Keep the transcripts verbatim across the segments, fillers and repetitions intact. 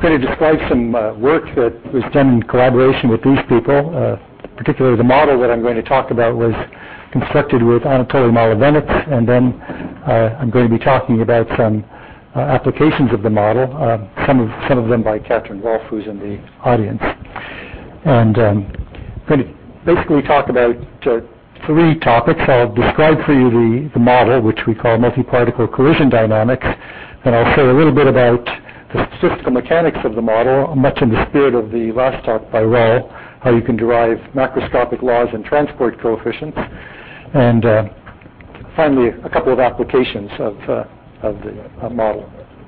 going to describe some uh, work that was done in collaboration with these people. Uh, particularly the model that I'm going to talk about was constructed with Anatoly Malavenets, and then uh, I'm going to be talking about some uh, applications of the model, uh, some of some of them by Katrin Wolf, who's in the audience. And um, I'm going to basically talk about uh, three topics. I'll describe for you the, the model, which we call multi-particle collision dynamics, and I'll say a little bit about the statistical mechanics of the model, much in the spirit of the last talk by Raul, how you can derive macroscopic laws and transport coefficients, and uh, finally a couple of applications of, uh, of the uh, model.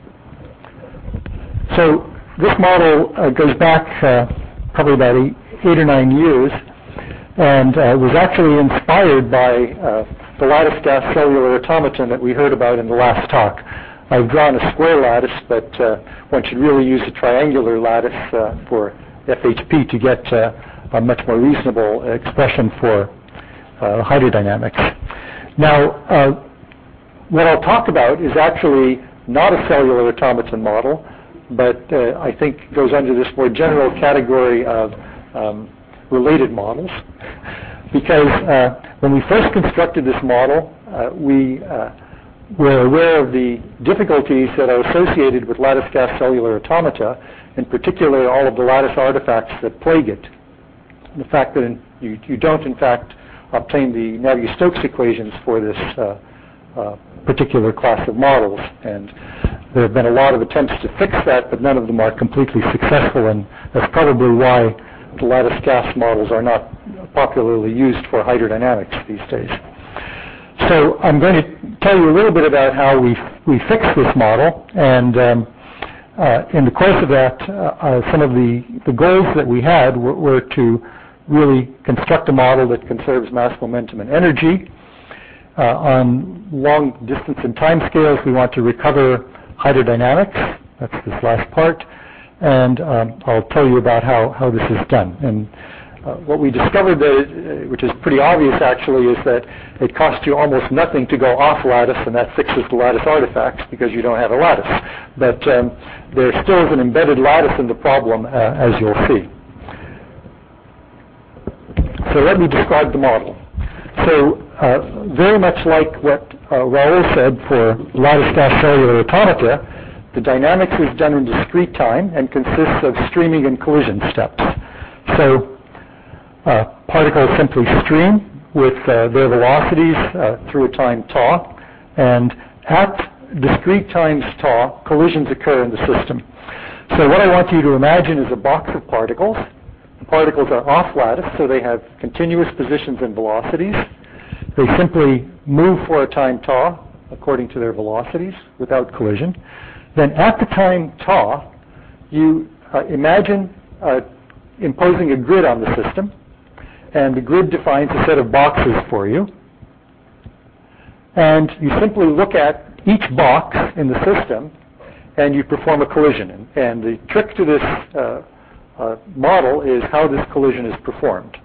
So this model uh, goes back uh, probably about eight, eight or nine years, and uh, was actually inspired by uh, the lattice gas cellular automaton that we heard about in the last talk. I've drawn a square lattice, but uh, one should really use a triangular lattice uh, for F H P to get uh, a much more reasonable expression for uh, hydrodynamics. Now, uh, what I'll talk about is actually not a cellular automaton model, but uh, I think goes under this more general category of um, related models, because uh, when we first constructed this model, uh, we uh, were aware of the difficulties that are associated with lattice gas cellular automata, in particular all of the lattice artifacts that plague it. The fact that in, you, you don't, in fact, obtain the Navier-Stokes equations for this uh, uh, particular class of models. And there have been a lot of attempts to fix that, but none of them are completely successful, and that's probably why the lattice gas models are not popularly used for hydrodynamics these days. So I'm going to tell you a little bit about how we we fixed this model, and um, uh, in the course of that, uh, uh, some of the, the goals that we had were, were to really construct a model that conserves mass, momentum, and energy. Uh, on long distance and time scales, we want to recover hydrodynamics. That's this last part. And um, I'll tell you about how, how this is done. And uh, what we discovered, that it, uh, which is pretty obvious actually, is that it costs you almost nothing to go off lattice, and that fixes the lattice artifacts because you don't have a lattice. But um, there still is an embedded lattice in the problem, uh, as you'll see. So let me describe the model. So uh, very much like what uh, Raul said for lattice gas cellular automata, the dynamics is done in discrete time and consists of streaming and collision steps. So uh, particles simply stream with uh, their velocities uh, through a time tau, and at discrete times tau, collisions occur in the system. So what I want you to imagine is a box of particles. The particles are off lattice, so they have continuous positions and velocities. They simply move for a time tau according to their velocities without collision. Then at the time tau, you uh, imagine uh, imposing a grid on the system, and the grid defines a set of boxes for you. And you simply look at each box in the system, and you perform a collision. And, and the trick to this uh, uh, model is how this collision is performed.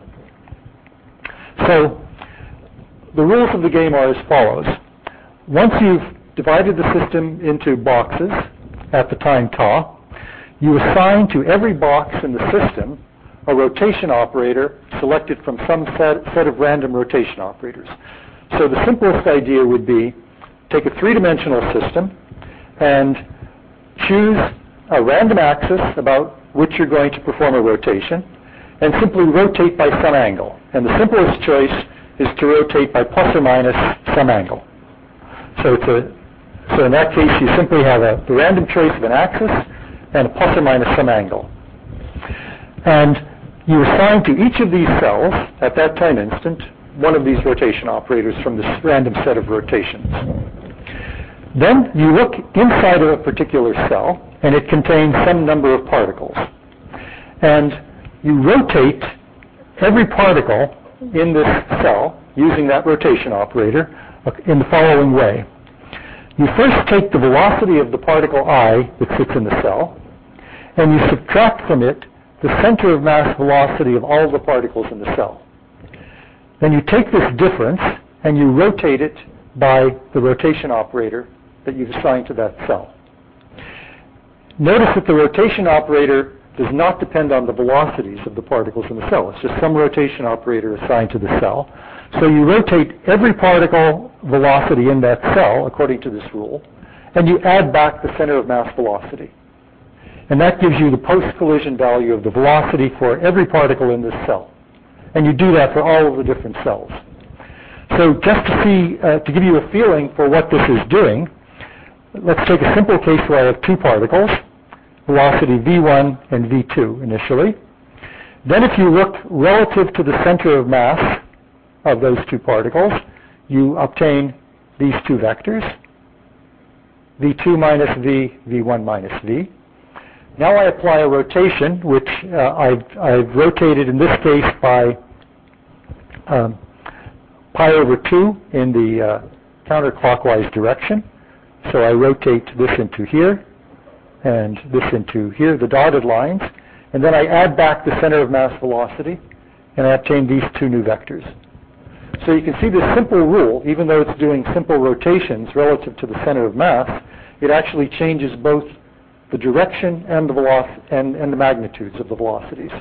So the rules of the game are as follows. Once you've divided the system into boxes at the time tau, you assign to every box in the system a rotation operator selected from some set, set of random rotation operators. So the simplest idea would be take a three-dimensional system and choose a random axis about which you're going to perform a rotation, and simply rotate by some angle. And the simplest choice is to rotate by plus or minus some angle. So it's a So in that case, you simply have a the random choice of an axis and a plus or minus some angle. And you assign to each of these cells, at that time instant, one of these rotation operators from this random set of rotations. Then you look inside of a particular cell, and it contains some number of particles. And you rotate every particle in this cell using that rotation operator in the following way. You first take the velocity of the particle I that sits in the cell, and you subtract from it the center of mass velocity of all the particles in the cell. Then you take this difference and you rotate it by the rotation operator that you've assigned to that cell. notice that the rotation operator does not depend on the velocities of the particles in the cell. It's just some rotation operator assigned to the cell. So you rotate every particle velocity in that cell according to this rule, and you add back the center of mass velocity. And that gives you the post-collision value of the velocity for every particle in this cell. And you do that for all of the different cells. So just to see, uh, to give you a feeling for what this is doing, let's take a simple case where I have two particles, velocity v one and v two initially. Then if you look relative to the center of mass of those two particles, you obtain these two vectors, v two minus v, v one minus v. Now I apply a rotation, which uh, I've, I've rotated in this case by um, pi over two in the uh, counterclockwise direction. So I rotate this into here and this into here, the dotted lines, and then I add back the center of mass velocity, and I obtain these two new vectors. So you can see this simple rule, even though it's doing simple rotations relative to the center of mass, it actually changes both the direction and the velocity and, and the magnitudes of the velocities.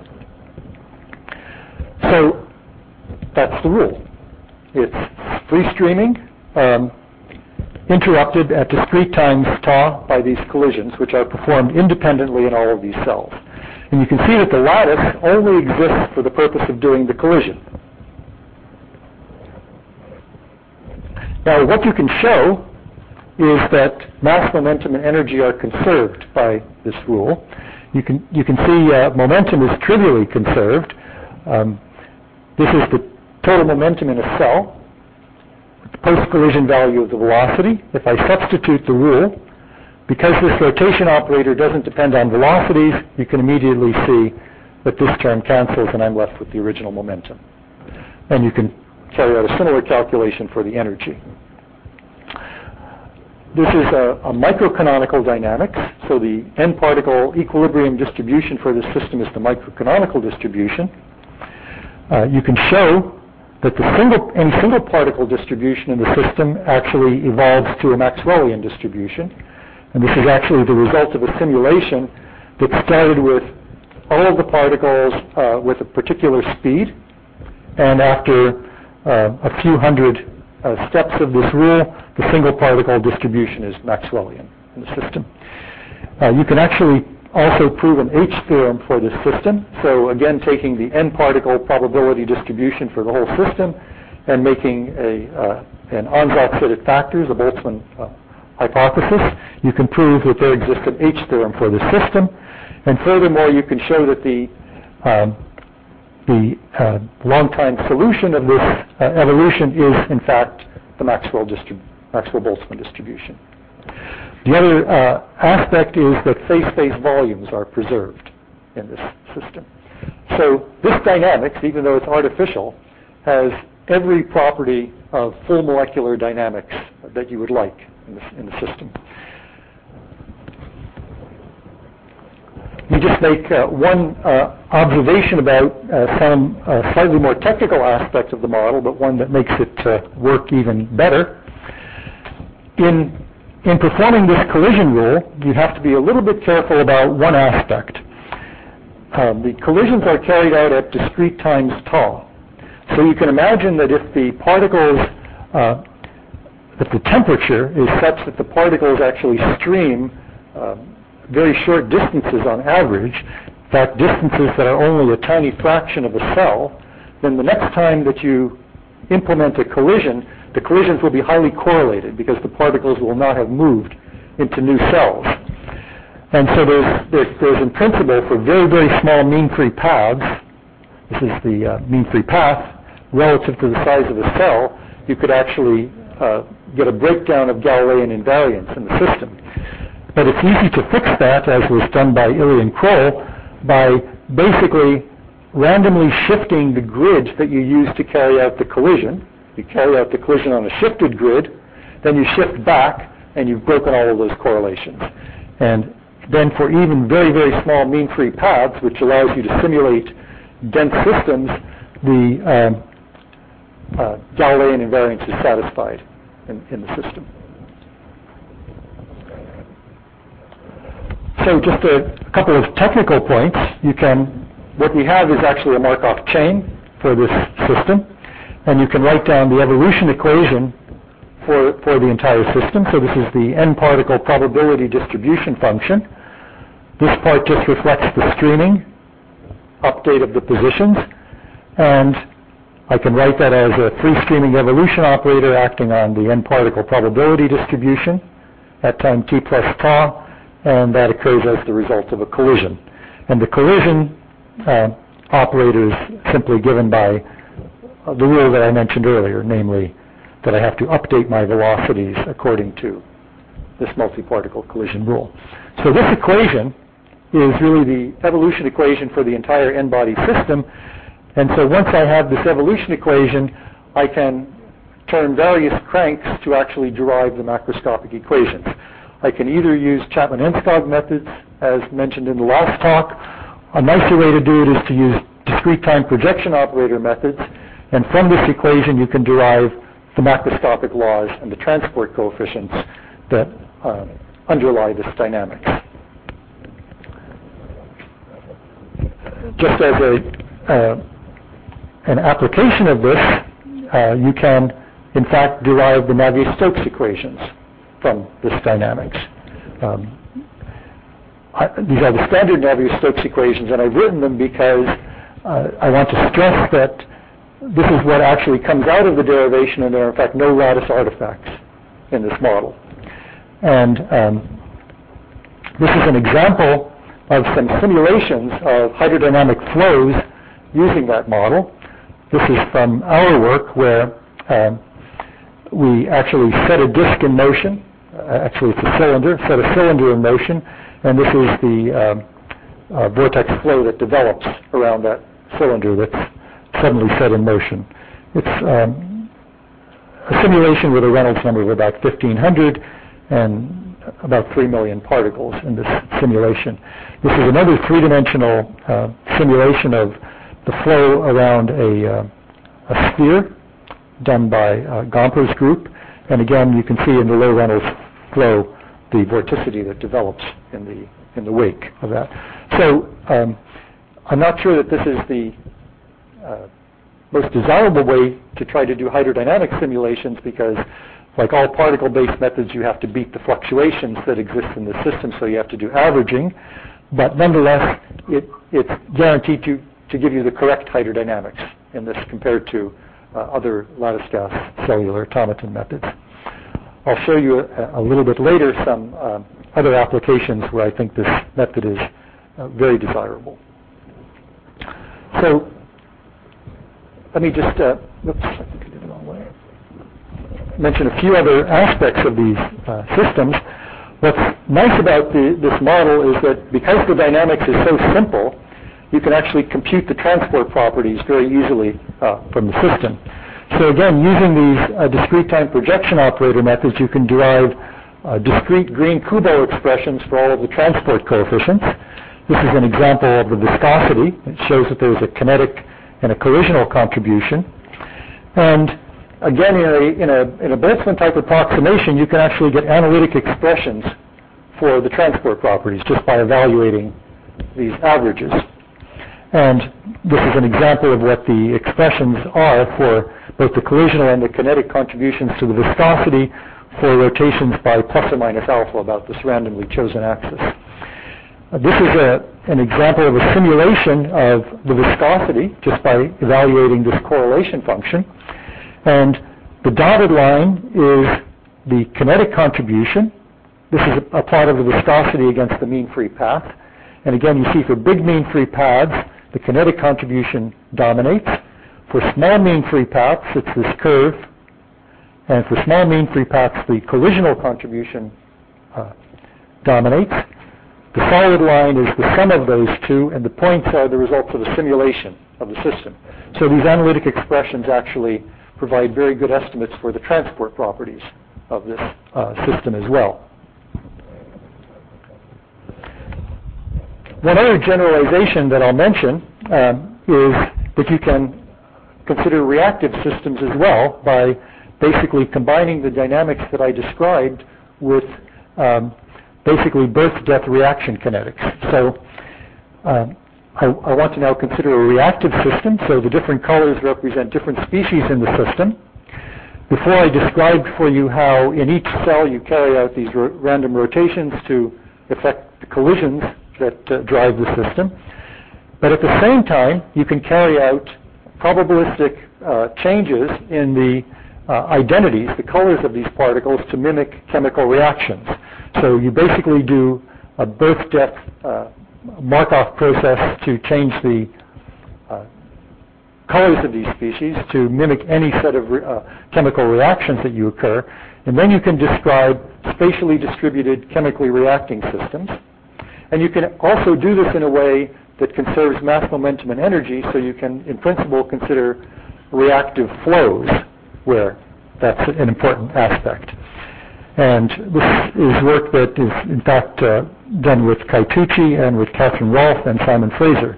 So that's the rule. It's free streaming, um, interrupted at discrete times tau by these collisions, which are performed independently in all of these cells. And you can see that the lattice only exists for the purpose of doing the collision. Now, what you can show is that mass, momentum, and energy are conserved by this rule. You can, you can see uh, momentum is trivially conserved. Um, this is the total momentum in a cell, the post-collision value of the velocity. If I substitute the rule, because this rotation operator doesn't depend on velocities, you can immediately see that this term cancels and I'm left with the original momentum. And you can carry out a similar calculation for the energy. This is a, a microcanonical dynamics, so the n-particle equilibrium distribution for this system is the microcanonical distribution. Uh, you can show that the single, any single particle distribution in the system actually evolves to a Maxwellian distribution. And this is actually the result of a simulation that started with all of the particles uh, with a particular speed, and after uh, a few hundred uh, steps of this rule, the single particle distribution is Maxwellian in the system. Uh, you can actually also prove an H theorem for this system. So again, taking the n-particle probability distribution for the whole system and making a, uh, an Ansatz-fitted factors, a Boltzmann uh, hypothesis, you can prove that there exists an H theorem for the system. And furthermore, you can show that the um, the uh, long-time solution of this uh, evolution is, in fact, the Maxwell distrib- Maxwell-Boltzmann distribution. The other uh, aspect is that phase-space volumes are preserved in this system. So this dynamics, even though it's artificial, has every property of full molecular dynamics that you would like in, this, in the system. We just make uh, one uh, observation about uh, some uh, slightly more technical aspect of the model, but one that makes it uh, work even better. In, in performing this collision rule, you have to be a little bit careful about one aspect. Um, the collisions are carried out at discrete times tau. So you can imagine that if the particles, uh, if the temperature is such that the particles actually stream uh, very short distances on average, in fact distances that are only a tiny fraction of a cell, then the next time that you implement a collision, the collisions will be highly correlated because the particles will not have moved into new cells. And so there's, there's, there's in principle for very, very small mean-free paths, this is the uh, mean-free path, relative to the size of a cell, you could actually uh, get a breakdown of Galilean invariance in the system. But it's easy to fix that, as was done by Illy and Kroll, by basically randomly shifting the grid that you use to carry out the collision. You carry out the collision on a shifted grid, then you shift back, and you've broken all of those correlations. And then for even very, very small mean-free paths, which allows you to simulate dense systems, the um, uh, Galilean invariance is satisfied in, in the system. So just a couple of technical points. You can, what we have is actually a Markov chain for this system, and you can write down the evolution equation for, for the entire system. So this is the n-particle probability distribution function. This part just reflects the streaming update of the positions, and I can write that as a free streaming evolution operator acting on the n-particle probability distribution at time t plus tau, and that occurs as the result of a collision. And the collision uh, operator is simply given by uh, the rule that I mentioned earlier, namely that I have to update my velocities according to this multi-particle collision rule. So this equation is really the evolution equation for the entire n-body system. And so once I have this evolution equation, I can turn various cranks to actually derive the macroscopic equations. I can either use Chapman-Enskog methods, as mentioned in the last talk. A nicer way to do it is to use discrete time projection operator methods. And from this equation, you can derive the macroscopic laws and the transport coefficients that uh, underlie this dynamics. Just as a, uh, an application of this, uh, you can, in fact, derive the Navier-Stokes equations from this dynamics. Um, I, these are the standard Navier-Stokes equations, and I've written them because uh, I want to stress that this is what actually comes out of the derivation, and there are, in fact, no lattice artifacts in this model. And um, this is an example of some simulations of hydrodynamic flows using that model. This is from our work where um, we actually set a disk in motion. Uh, actually, it's a cylinder, set a cylinder in motion, and this is the um, uh, vortex flow that develops around that cylinder that's suddenly set in motion. It's um, a simulation with a Reynolds number of about fifteen hundred and about three million particles in this simulation. This is another three-dimensional uh, simulation of the flow around a, uh, a sphere done by uh, Gomper's group. And again, you can see in the low Reynolds flow the vorticity that develops in the, in the wake of that. So um, I'm not sure that this is the uh, most desirable way to try to do hydrodynamic simulations, because like all particle-based methods, you have to beat the fluctuations that exist in the system, so you have to do averaging. But nonetheless, it, it's guaranteed to, to give you the correct hydrodynamics in this compared to uh, other lattice gas cellular automaton methods. I'll show you a, a little bit later some uh, other applications where I think this method is uh, very desirable. So let me just, uh, oops, I think I did it the wrong way. Mention a few other aspects of these uh, systems. What's nice about the, this model is that because the dynamics is so simple, you can actually compute the transport properties very easily uh, from the system. So again, using these uh, discrete time projection operator methods, you can derive uh, discrete Green-Kubo expressions for all of the transport coefficients. This is an example of the viscosity. It shows that there's a kinetic and a collisional contribution. And again, in a, in a, in a Boltzmann type approximation, you can actually get analytic expressions for the transport properties just by evaluating these averages. And this is an example of what the expressions are for both the collisional and the kinetic contributions to the viscosity for rotations by plus or minus alpha about this randomly chosen axis. Uh, this is a, an example of a simulation of the viscosity just by evaluating this correlation function. And the dotted line is the kinetic contribution. This is a, a plot of the viscosity against the mean free path. And again, you see for big mean free paths, the kinetic contribution dominates. For small mean free paths, it's this curve. And for small mean free paths, the collisional contribution uh, dominates. The solid line is the sum of those two, and the points are the results of a simulation of the system. So these analytic expressions actually provide very good estimates for the transport properties of this uh, system as well. One other generalization that I'll mention um, is that you can consider reactive systems as well by basically combining the dynamics that I described with um, basically birth-death reaction kinetics. So uh, I, I want to now consider a reactive system, so the different colors represent different species in the system. Before I described for you how in each cell you carry out these ro random rotations to affect the collisions that uh, drive the system. But at the same time, you can carry out probabilistic uh, changes in the uh, identities, the colors of these particles, to mimic chemical reactions. So you basically do a birth-death uh, Markov process to change the uh, colors of these species to mimic any set of re uh, chemical reactions that you occur. And then you can describe spatially distributed chemically reacting systems. And you can also do this in a way that conserves mass, momentum, and energy, so you can, in principle, consider reactive flows where that's an important aspect. And this is work that is, in fact, uh, done with Kai Tucci and with Catherine Rolfe and Simon Fraser.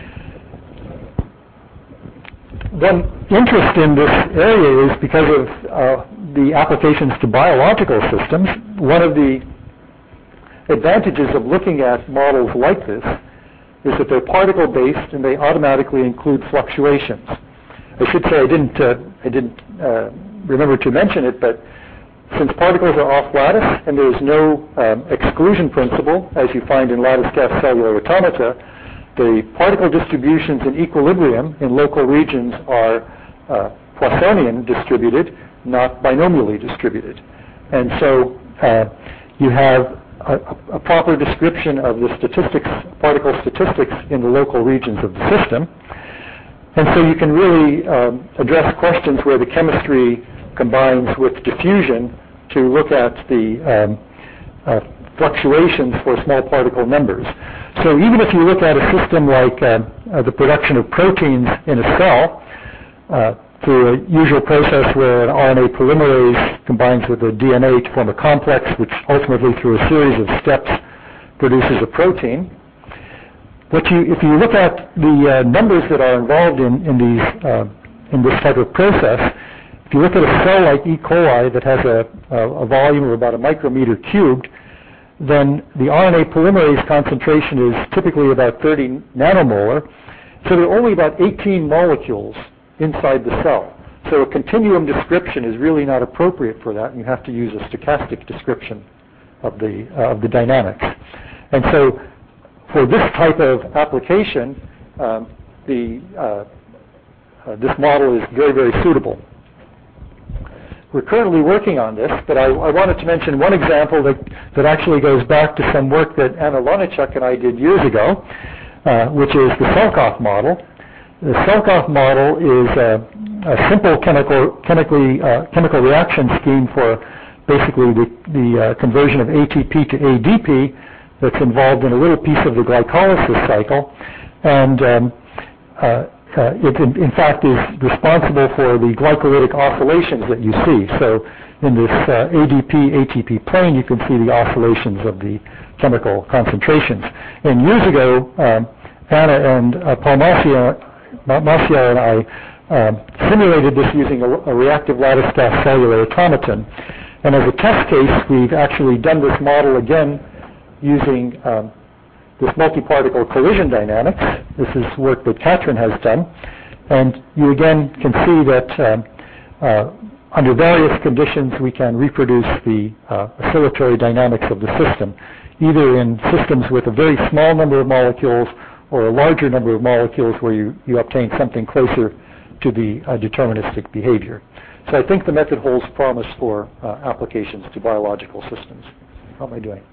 One interest in this area is because of uh, the applications to biological systems. One of the advantages of looking at models like this is that they're particle-based and they automatically include fluctuations. I should say I didn't, uh, I didn't uh, remember to mention it, but since particles are off lattice and there is no um, exclusion principle, as you find in lattice-gas cellular automata, the particle distributions in equilibrium in local regions are uh, Poissonian distributed, not binomially distributed. And so uh, you have a, a proper description of the statistics, particle statistics in the local regions of the system. And so you can really um, address questions where the chemistry combines with diffusion to look at the um, uh, fluctuations for small particle numbers. So even if you look at a system like uh, uh, the production of proteins in a cell uh, through a usual process where an R N A polymerase combines with a D N A to form a complex, which ultimately through a series of steps produces a protein. What you, if you look at the uh, numbers that are involved in, in, these, uh, in this type of process, if you look at a cell like E. coli that has a, a, a volume of about a micrometer cubed, then the R N A polymerase concentration is typically about thirty nanomolar. So there are only about eighteen molecules inside the cell. So a continuum description is really not appropriate for that, and you have to use a stochastic description of the, uh, of the dynamics. And so for this type of application, um, the, uh, uh, this model is very, very suitable. We're currently working on this, but I, I wanted to mention one example that, that actually goes back to some work that Anna Lonichuk and I did years ago, uh, which is the Selkoff model. The Selkoff model is a, a simple chemical, chemically, uh, chemical reaction scheme for basically the, the uh, conversion of A T P to A D P that's involved in a little piece of the glycolysis cycle. And um, uh, Uh, it, in, in fact, is responsible for the glycolytic oscillations that you see. So in this uh, A D P A T P plane, you can see the oscillations of the chemical concentrations. And years ago, um, Anna and uh, Paul Massier, Massier and I um, simulated this using a, a reactive lattice gas cellular automaton. And as a test case, we've actually done this model again using um, this multi-particle collision dynamics. This is work that Katrin has done. And you again can see that um, uh, under various conditions we can reproduce the uh, oscillatory dynamics of the system, either in systems with a very small number of molecules or a larger number of molecules where you, you obtain something closer to the uh, deterministic behavior. So I think the method holds promise for uh, applications to biological systems. How am I doing?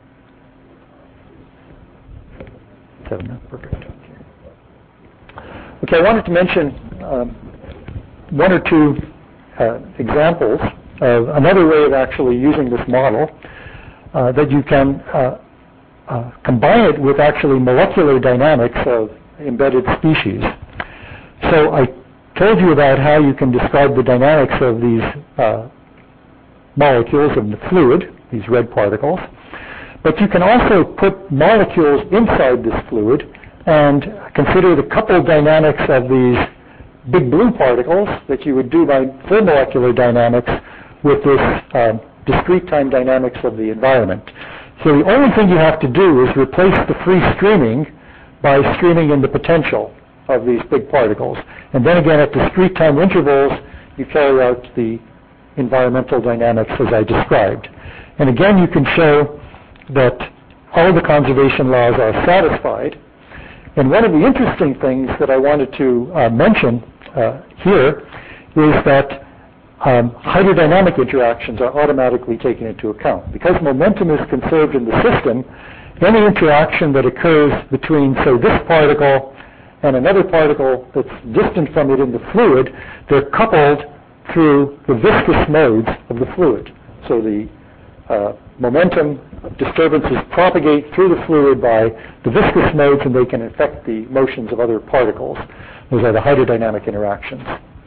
Seven, perfect. Okay, I wanted to mention um, one or two uh, examples of another way of actually using this model uh, that you can uh, uh, combine it with actually molecular dynamics of embedded species. So I told you about how you can describe the dynamics of these uh, molecules in the fluid, these red particles. But you can also put molecules inside this fluid and consider the coupled dynamics of these big blue particles that you would do by full molecular dynamics with this uh, discrete time dynamics of the environment. So the only thing you have to do is replace the free streaming by streaming in the potential of these big particles. And then again, at discrete time intervals, you carry out the environmental dynamics as I described. And again, you can show that all the conservation laws are satisfied. And one of the interesting things that I wanted to uh, mention uh, here is that um, hydrodynamic interactions are automatically taken into account. Because momentum is conserved in the system, any interaction that occurs between, say, this particle and another particle that's distant from it in the fluid, they're coupled through the viscous modes of the fluid. So the uh, momentum disturbances propagate through the fluid by the viscous modes, and they can affect the motions of other particles. Those are the hydrodynamic interactions.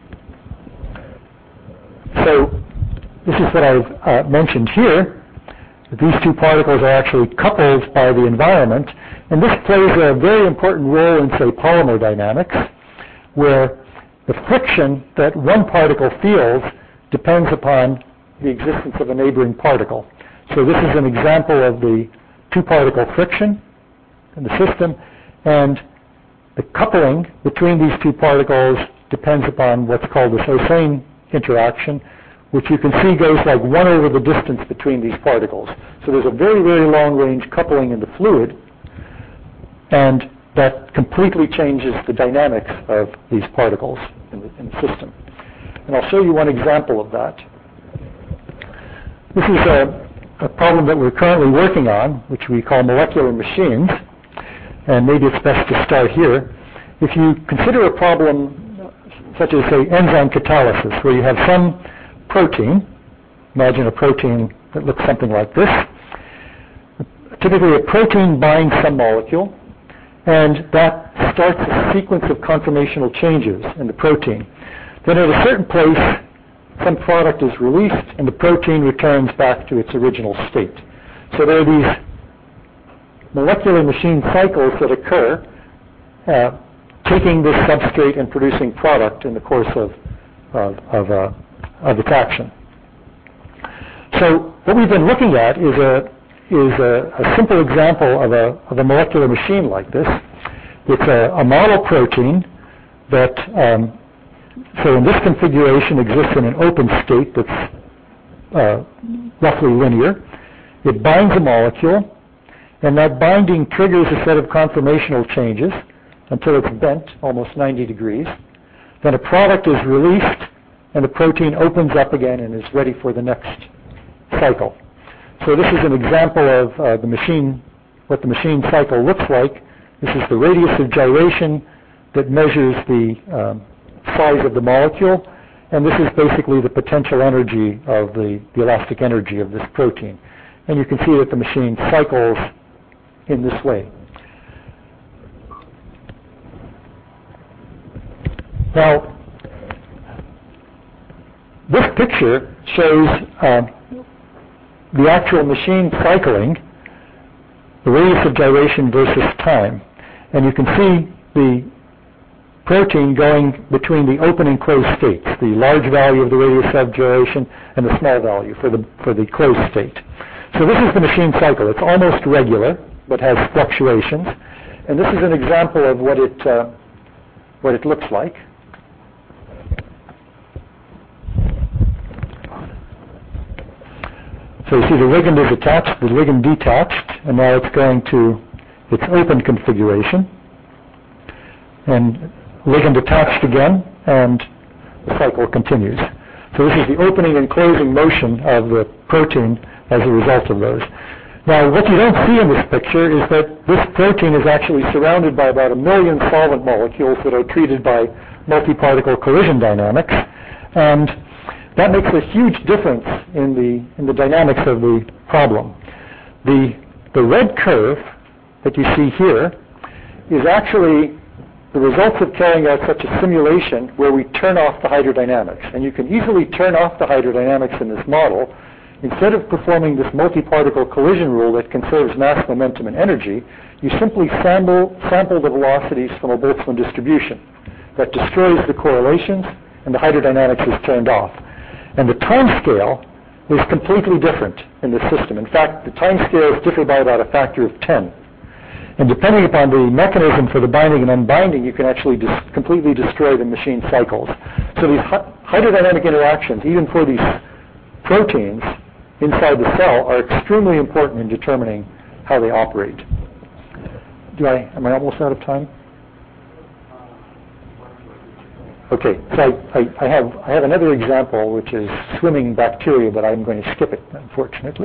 So this is what I've uh, mentioned here. These two particles are actually coupled by the environment, and this plays a very important role in, say, polymer dynamics, where the friction that one particle feels depends upon the existence of a neighboring particle. So this is an example of the two-particle friction in the system, and the coupling between these two particles depends upon what's called the Hossain interaction, which you can see goes like one over the distance between these particles. So there's a very, very long-range coupling in the fluid, and that completely changes the dynamics of these particles in the, in the system. And I'll show you one example of that. This is a, a problem that we're currently working on, which we call molecular machines, and maybe it's best to start here. If you consider a problem such as, say, enzyme catalysis, where you have some protein, imagine a protein that looks something like this. Typically, a protein binds some molecule, and that starts a sequence of conformational changes in the protein. Then at a certain place, some product is released, and the protein returns back to its original state. So there are these molecular machine cycles that occur, uh, taking this substrate and producing product in the course of, of, of, uh, of its action. So what we've been looking at is a is a, a simple example of a, of a molecular machine like this. It's a, a model protein that, um, so in this configuration, exists in an open state that's uh, roughly linear. It binds a molecule, and that binding triggers a set of conformational changes until it's bent almost ninety degrees. Then a product is released, and the protein opens up again and is ready for the next cycle. So this is an example of uh, the machine, what the machine cycle looks like. This is the radius of gyration that measures the um, size of the molecule, and this is basically the potential energy of the, the elastic energy of this protein. And you can see that the machine cycles in this way. Now, this picture shows uh, the actual machine cycling, the radius of gyration versus time. And you can see the protein going between the open and closed states, the large value of the radius of gyration and the small value for the, for the closed state. So this is the machine cycle. It's almost regular, but has fluctuations. And this is an example of what it, uh, what it looks like. So you see the ligand is attached, the ligand detached, and now it's going to its open configuration. And ligand attached again, and the cycle continues. So this is the opening and closing motion of the protein as a result of those. Now, what you don't see in this picture is that this protein is actually surrounded by about a million solvent molecules that are treated by multi-particle collision dynamics. And that makes a huge difference in the, in the dynamics of the problem. The, the red curve that you see here is actually the results of carrying out such a simulation where we turn off the hydrodynamics. And you can easily turn off the hydrodynamics in this model. Instead of performing this multi-particle collision rule that conserves mass, momentum, and energy, you simply sample, sample the velocities from a Boltzmann distribution that destroys the correlations, and the hydrodynamics is turned off. And the time scale is completely different in the system. In fact, the time scales differ by about a factor of ten. And depending upon the mechanism for the binding and unbinding, you can actually dis completely destroy the machine cycles. So these hydrodynamic interactions, even for these proteins inside the cell, are extremely important in determining how they operate. Do I, am I almost out of time? Okay, so I, I, I, have, I have another example, which is swimming bacteria, but I'm going to skip it, unfortunately.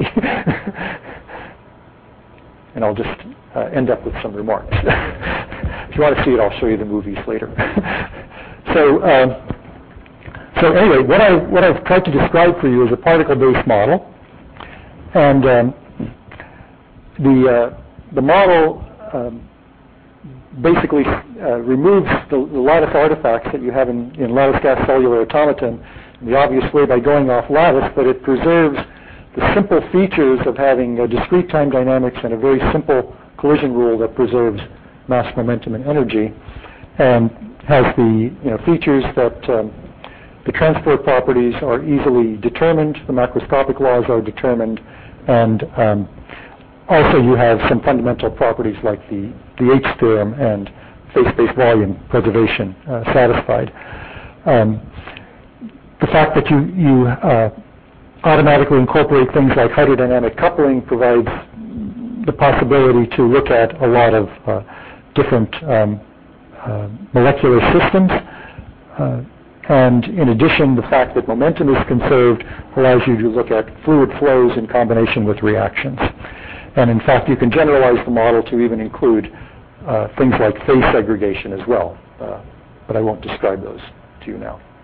And I'll just uh, end up with some remarks. If you want to see it, I'll show you the movies later. so, um, so anyway, what, I, what I've tried to describe for you is a particle-based model. And um, the, uh, the model um, basically uh, removes the, the lattice artifacts that you have in, in lattice gas cellular automaton in the obvious way by going off lattice, but it preserves the simple features of having a discrete time dynamics and a very simple collision rule that preserves mass, momentum, and energy, and has the you know, features that um, the transport properties are easily determined, the macroscopic laws are determined, and um, also you have some fundamental properties like the, the H theorem and phase-space volume preservation uh, satisfied. Um, the fact that you, you uh, automatically incorporate things like hydrodynamic coupling provides the possibility to look at a lot of uh, different um, uh, molecular systems. Uh, and in addition, the fact that momentum is conserved allows you to look at fluid flows in combination with reactions. And in fact, you can generalize the model to even include uh, things like phase segregation as well. Uh, but I won't describe those to you now.